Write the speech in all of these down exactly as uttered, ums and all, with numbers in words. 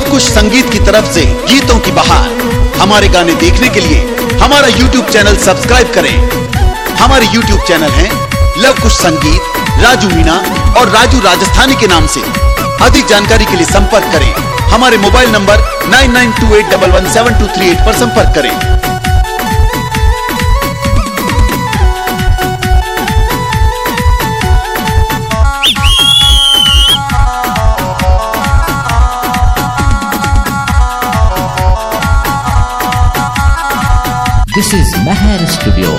Love Kush संगीत की तरफ से गीतों की बहार। हमारे गाने देखने के लिए हमारा यूट्यूब चैनल सब्सक्राइब करें। हमारे यूट्यूब चैनल हैं लव कुश संगीत, राजू मीणा और राजू राजस्थानी के नाम से। अधिक जानकारी के लिए संपर्क करें। हमारे mobile number nine nine two eight one one seven two three eight पर संपर्क करें। This is Meher Studio.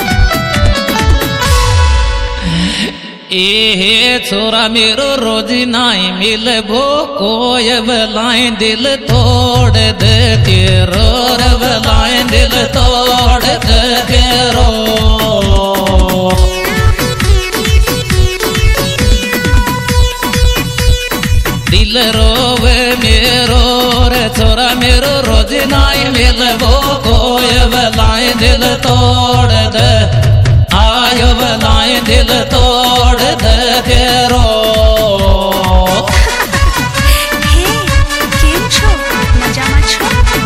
ए छोरा मेरो रोज नाई मिल भो कोय बलाएं दिल तोड़ दे के रो रे बलाएं दिल तोड़ दे के रो। दिल रोवे मेरो रे छोरा मेरो रोज नाई मिल भो कोय बलाएं दिल तोड़ दे आयो बलाएं दिल तोड़ दे के रो। हे केम छो मजामा छो?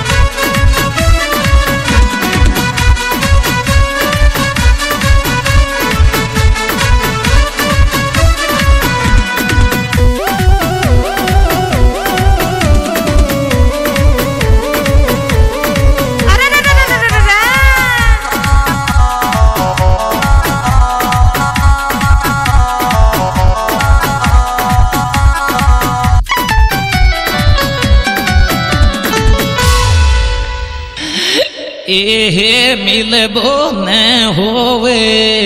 एहे मिलबो न होवे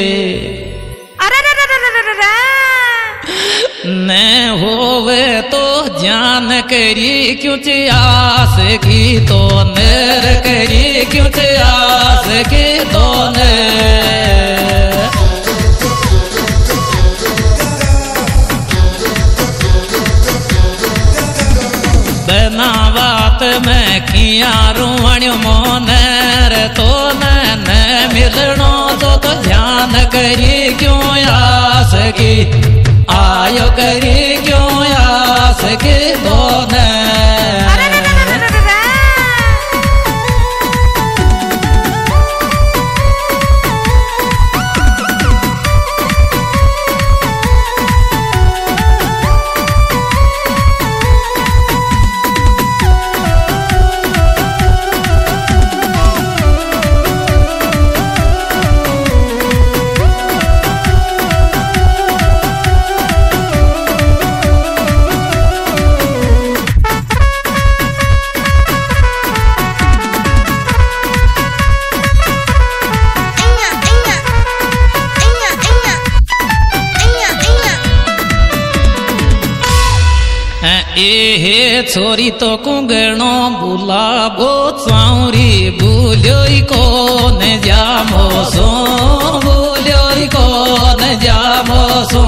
न होवे तो जान करी क्यों आस की तो नर करी क्यों आस की तो न बना बात में किया रुवण मोनर तो न मिलनो तो तो ध्यान करी क्यों आस की आयो करी क्यों आस की तो न एहे छोरी तो कुंगणो बुलाबो चाउरी बुल्यो कौन जामो सो बुल्यो कौन जामो सो।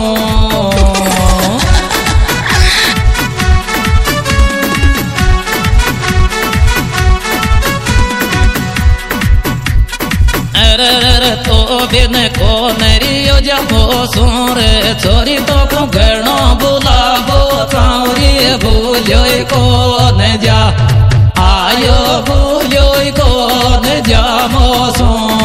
अरे तो बिन कौन रियो जामो सो रे छोरी तो कुंगणो बुलाबो चाउरी भूल्यो कौन जा आयो भूल्यो कौन जामो सो।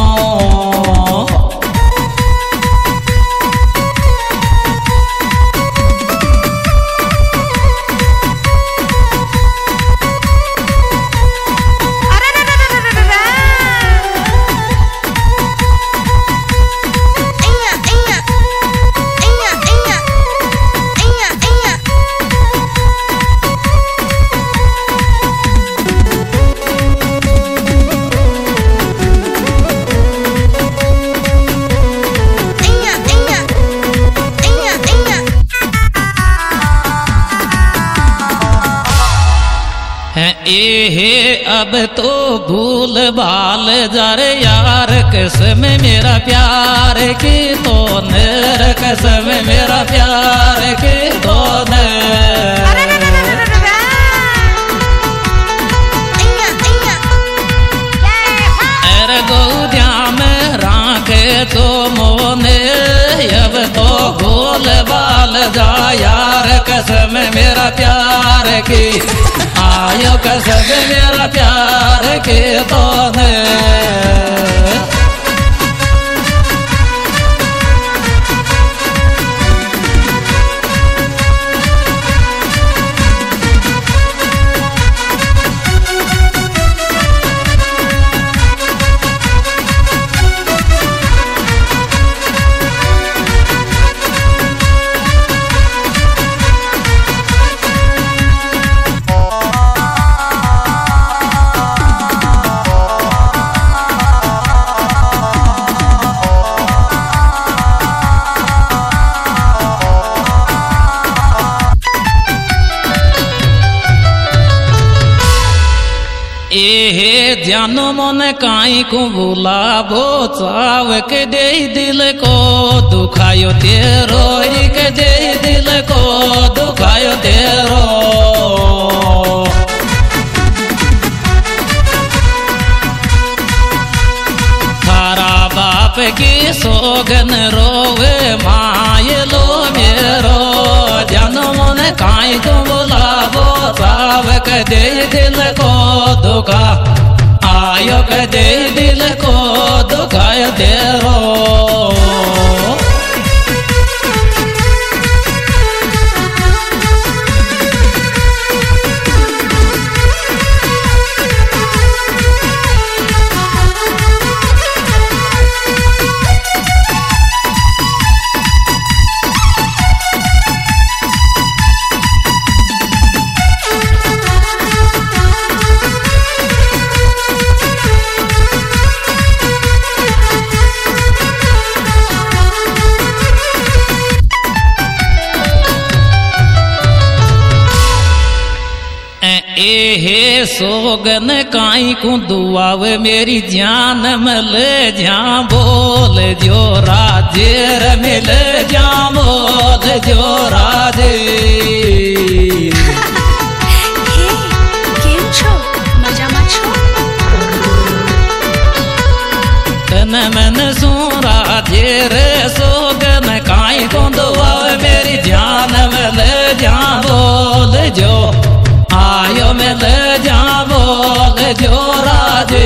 एहे अब तो भूल भाल जार यार कसम मेरा प्यार की तो नर कसम मेरा प्यार की तो नर गौद्या में राखे तो मोने अब तो भूल भाल जा यार कसम मेरा प्यार की आय कसम मेरा प्यार के तो ने ए जानो मन काई को बुलाबो चाव के दे दिल को दुखायो तेरो के दे दिल को दुखायो तेरो थारा बाप की सोगन रोवे माये लो मेरो जानो मन काई को बुलाबो चाव के दे दिल को दुखा आयो के दे दिल को दुखायो तेरो हे सोगन काई को दुआव मेरी जान मिल जा बोल जो राजेर मिल जा बोल जो राजे हे केम छो मजामा छो तन मन सो राजेर सोगन काई को दुआव मेरी जान मिल जा बोल जो आयो मिल जा बोल जो राजे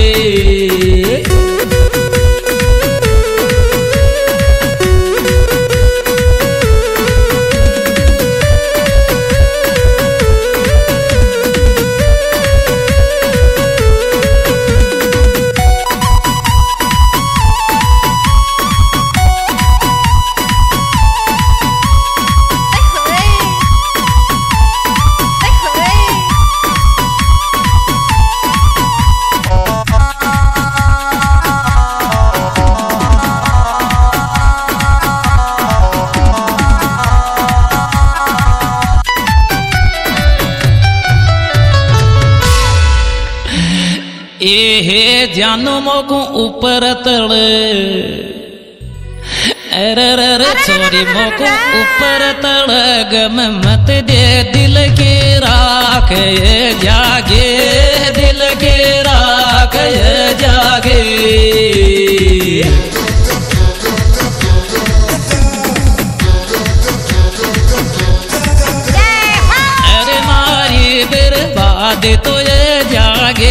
हे जानो मोको ऊपर तड़ अरे रे छोरी मोको ऊपर तड़ गम मत दे दिल के राख ये जागे दिल के राख ये जागे अरे मारी बर्बाद तो ये जागे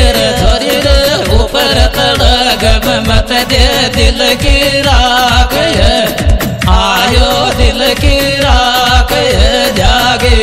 ऊपर तड़ गम मत दे दिल की राख आयो दिल की राख जागे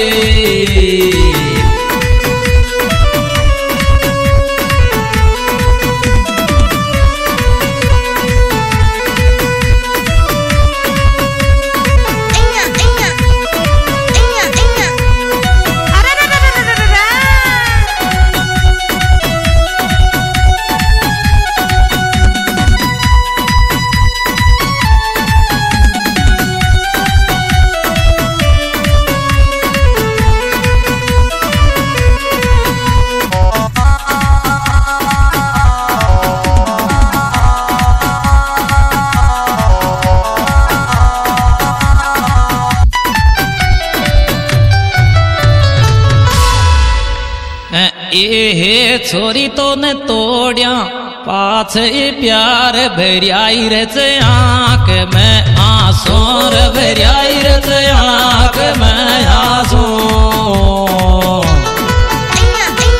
ए छोरी तो ने तोड़िया पाछ प्यार भरियाई रच आँख में आंसोर भरियाई रच आँख में आंसू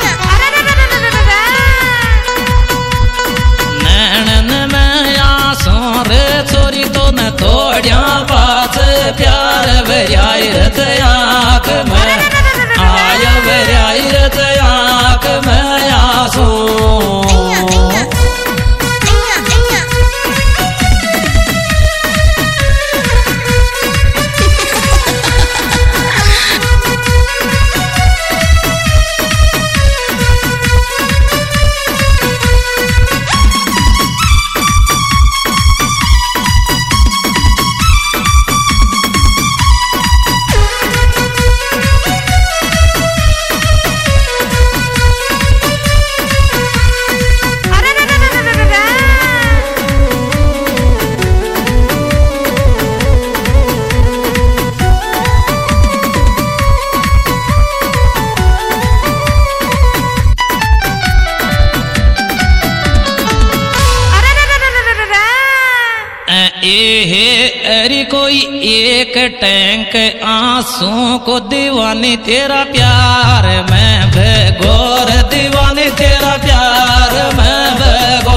एक टैंक आंसू को दीवानी तेरा प्यार मैं भगोर दीवानी तेरा प्यार मैं भगो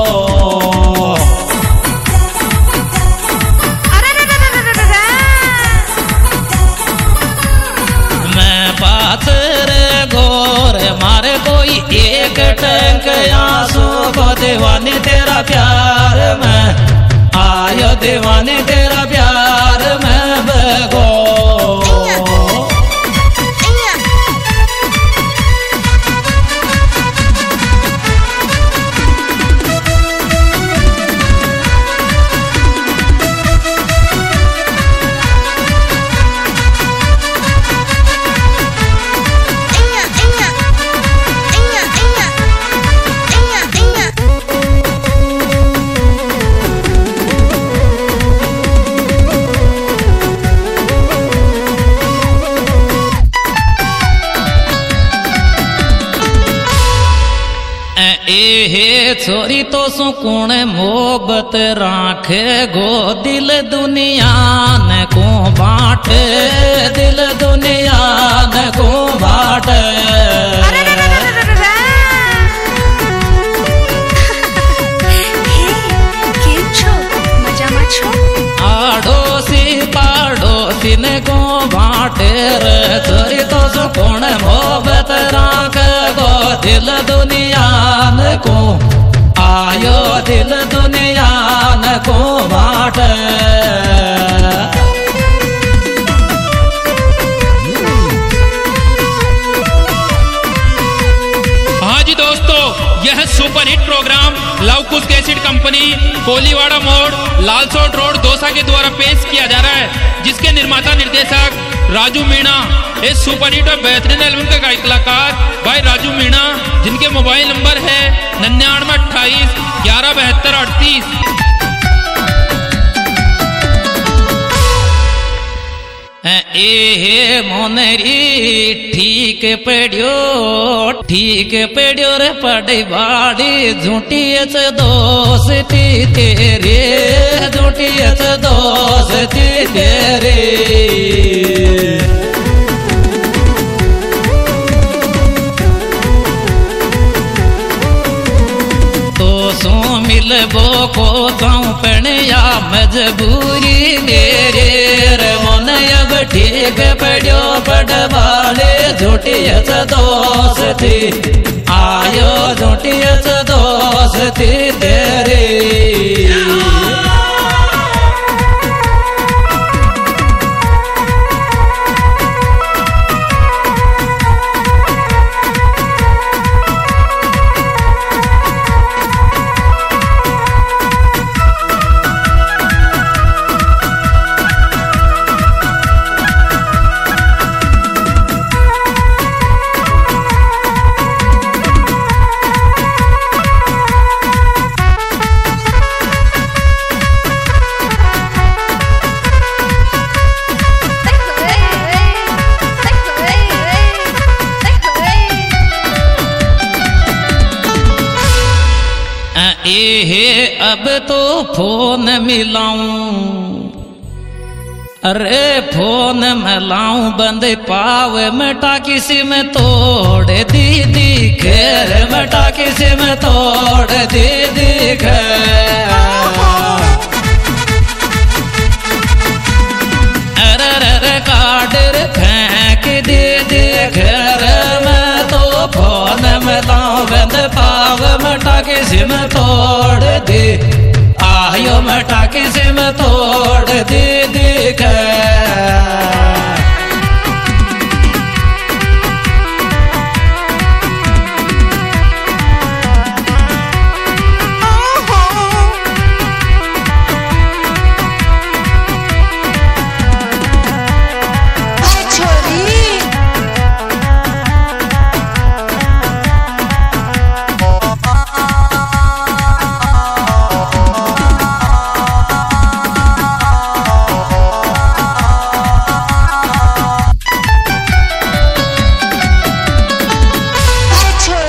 मैं पाथर गोर मारे कोई एक टैंक आंसू को दीवानी तेरा प्यार मैं आयो दीवानी तेरा प्यार मैं भगो हे छोरी तो सुकून मोहब्बत राखे गो दिल दुनिया न को बाटे दिल दुनिया न को बाटे आड़ोसी पाड़ोसी ने को बाटे रे छोरी तो सुकून मोहब्बत राखे गो दिल दुनिया न को आयो दिल दुनिया न को बाटे हाँ जी दोस्तों, यह superhit programme Luv Kush cassette company Koliwara मोड़ लालसोट रोड दौसा के द्वारा पेश किया जा रहा है, जिसके निर्माता निर्देशक राजू मीणा। इस सुपरहिट और बेहतरीन एल्बम का गायक कलाकार भाई राजू मीणा, जिनके मोबाइल नंबर है निन्यानवे अट्ठाईस ग्यारह बहत्तर अड़तीस। ए मोनरी ठीक पड़ियो ठीक पड़ियो रे पड़ी बाड़ी झूठी दोस्ती तेरे झूठी दोस्ती तेरे मिलबो को गाँव पड़िया मजबूरी मेरे रे मन अब ठीक पड़ियो पड़वाले झूठियत दोस्ती आयो झूठियत दोस्ती तेरे हे अब तो फोन मिलाऊं अरे फोन मिलाऊं बंद पाव मटा किसी में तोड़ दीदी खैर मटा किसी में तोड़ दीदी खैर अरे अरे काडर फेंक दीदी खैर मैं तो फोन मिलाऊं बंद पाव मटा किसी में तोड़ दे आयो मटा किसी में तो